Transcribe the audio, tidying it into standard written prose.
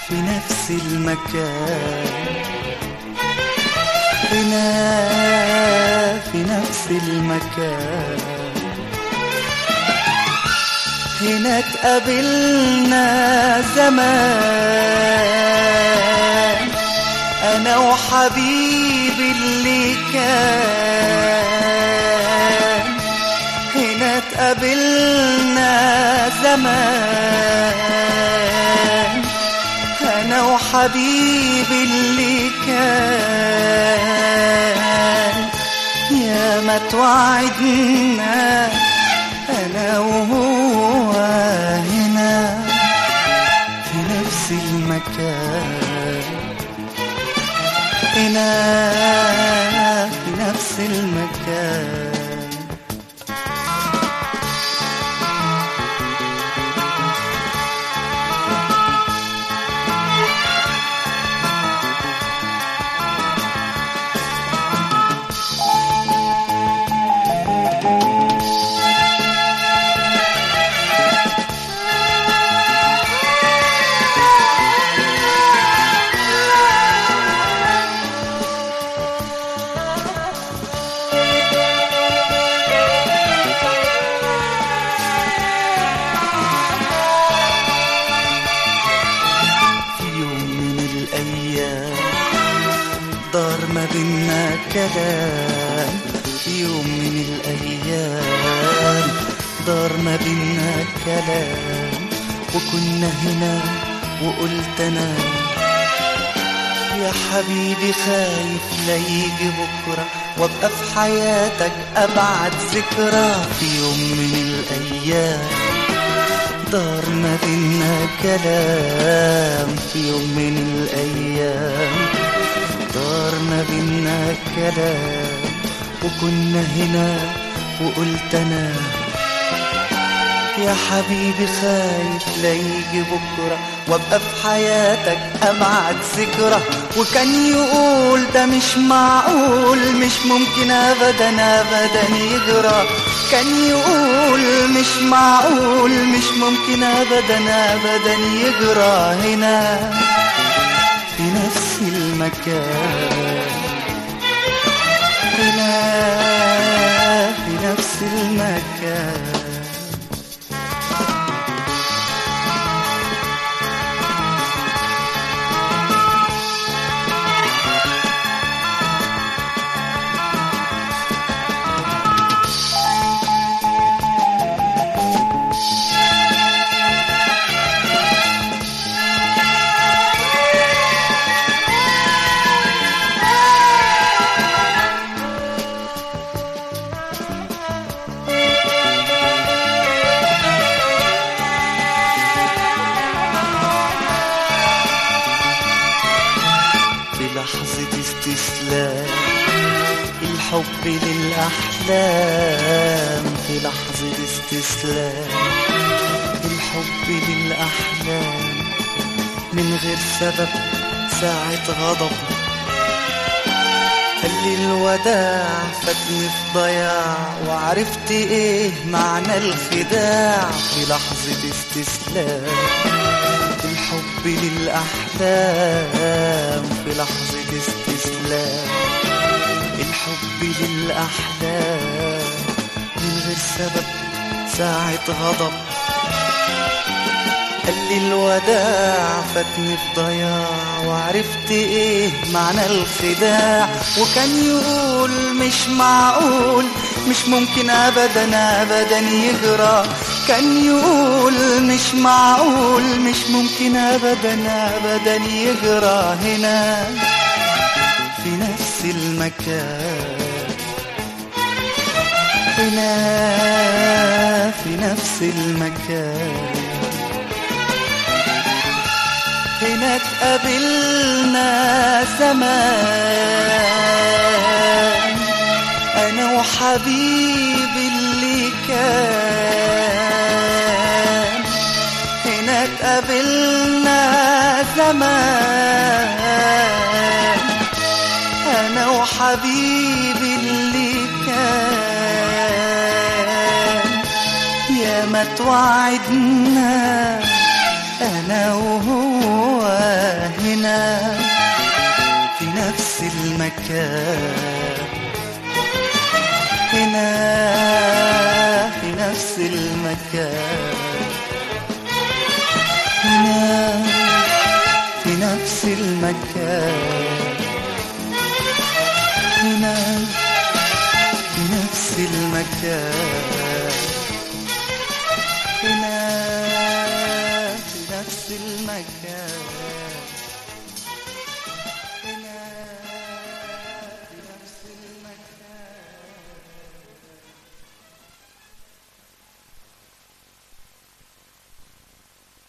في نفس المكان، هنا في نفس المكان، هنا اتقابلنا زمان أنا وحبيبي اللي كان، هنا اتقابلنا زمان أنا وحبيبي اللي كان، يا ما توعدنا أنا وهو هنا في نفس المكان، هنا في نفس المكان. دار ما بينا كلام، في يوم من الأيام دار ما بينا كلام، وكنا هنا وقلت أنا يا حبيبي خايف لا يجي بكرة وابقى في حياتك أبعد ذكرى. في يوم من الأيام دار ما بينا كلام، في يوم من الأيام دار ما بينا كلام، وكنا هنا وقلت أنا يا حبيبي خايف لا يجي بكرة وابقى في حياتك أبعد ذكرى. وكان يقول ده مش معقول، مش ممكن أبدا أبدا يجرى، كان يقول مش معقول، مش ممكن أبدا أبدا يجرى. هنا في نفس المكان، هنا في نفس المكان. لحظة استسلام الحب للأحلام، في لحظة استسلام الحب للأحلام، من غير سبب ساعة غضب قال لي الوداع فاتني في ضياع، وعرفت ايه معنى الخداع. في لحظة استسلام الحب للأحلام، في لحظة استسلام الحب للأحلام، من غير سبب ساعة غضب قال لي الوداع فاتني في ضياع، وعرفت ايه معنى الخداع. وكان يقول مش معقول، مش ممكن ابدا ابدا يجرى، كان يقول مش معقول، مش ممكن ابدا ابدا يجرى. هنا في نفس المكان، هنا في نفس المكان، هنا اتقابلنا زمان أنا وحبيبي اللي كان، هنا اتقابلنا زمان أنا وحبيبي اللي كان، يا ما توعدنا أنا وهو المكان، هنا في نفس المكان، هنا في نفس المكان، هنا في نفس المكان، هنا في نفس المكان.